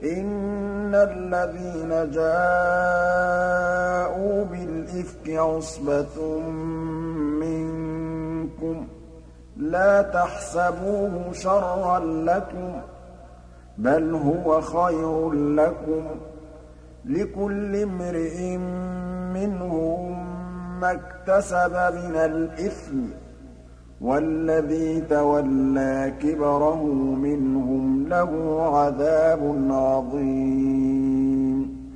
إِنَّ الَّذِينَ جَاءُوا بِالْإِفْكِ عُصْبَةٌ مِّنكُمْ ۚ لَا تَحْسَبُوهُ شَرًّا لَّكُم ۖ بَلْ هُوَ خَيْرٌ لَّكُمْ ۚ لِكُلِّ امْرِئٍ مِّنْهُم مَّا اكْتَسَبَ مِنَ الْإِثْمِ ۚ وَالَّذِي تَوَلَّىٰ كِبْرَهُ مِنْهُمْ لَهُ عَذَابٌ عَظِيمٌ